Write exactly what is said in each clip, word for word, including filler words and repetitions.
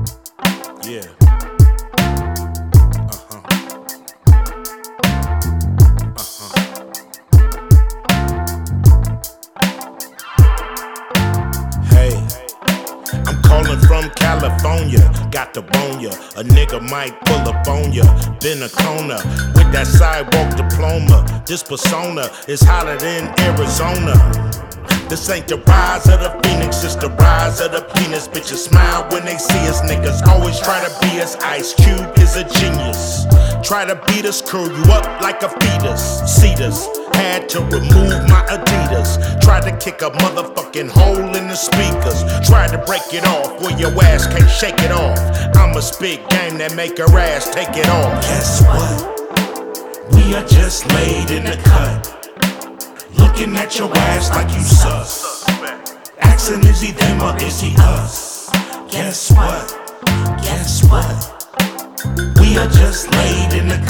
Yeah. Uh-huh. Uh-huh. Hey, I'm calling from California. Got to bone ya. A nigga might pull up on ya. Been a corner with that sidewalk diploma. This persona is hotter than Arizona. This ain't the rise of the phoenix, it's the rise of the penis. Bitches smile when they see us, niggas always try to be us. Ice Cube is a genius. Try to beat us, curl you up like a fetus. Cetus, had to remove my Adidas. Tried to kick a motherfucking hole in the speakers. Tried to break it off where your ass can't shake it off. I'm a spit game that make her ass take it off. Guess what? We are just laid in the cut. Looking at your ass like you sus. Asking is he them or is he us? Guess what? Guess what? We are just laid in the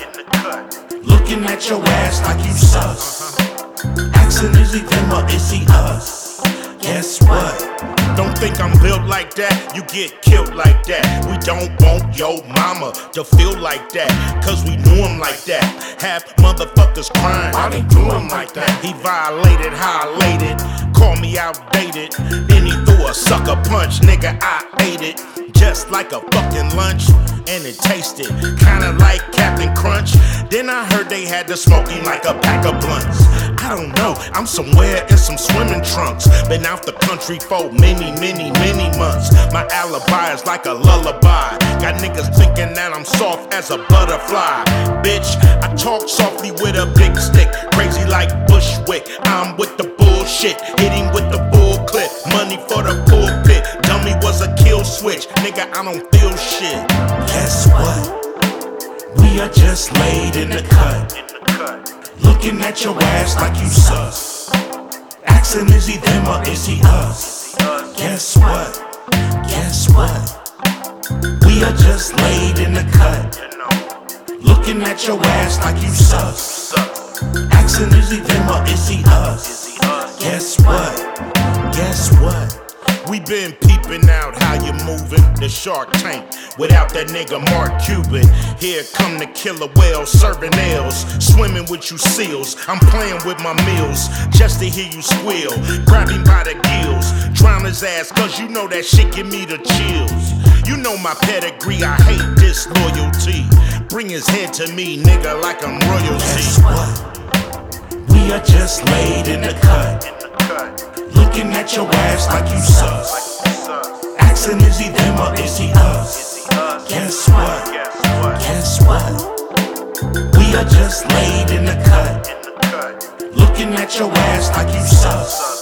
cut. Looking at your ass like you sus. Asking is he them or is he us? Guess what? Don't think I'm built like that, you get killed like that. We don't want your mama to feel like that, cause we knew him like that. Half motherfuckers crying, why they do him like that? He violated how I laid it, called me outdated. Then he threw a sucker punch, nigga I ate it. Just like a fucking lunch, and it tasted kinda like Captain Crunch. Then I heard they had the smoking like a pack of blunts. I don't know, I'm somewhere in some swimming trunks. Been out the country for many, many, many months. My alibi is like a lullaby. Got niggas thinking that I'm soft as a butterfly. Bitch, I talk softly with a big stick. Crazy like Bushwick, I'm with the bullshit. Hit him with the bull clip, money for the pulpit. Dummy was a kill switch, nigga I don't feel shit. Guess what? We are just laid in the cut. Looking at your ass like you sus. Asking is he them or is he us? Guess what? Guess what? We are just laid in the cut. Looking at your ass like you sus. Asking is he them or is he us? Guess what? Guess what? We been peeping out how you moving, the Shark Tank, without that nigga Mark Cuban. Here come the killer whale, serving L's, swimming with you seals. I'm playing with my meals, just to hear you squeal. Grab him by the gills, drown his ass, cause you know that shit give me the chills. You know my pedigree, I hate disloyalty. Bring his head to me, nigga, like I'm royalty. Guess what? We are just laid in the cut. Looking at your ass like you sus. Asking is he them or is he us? Guess what? Guess what? We are just laid in the cut. Looking at your ass like you sus.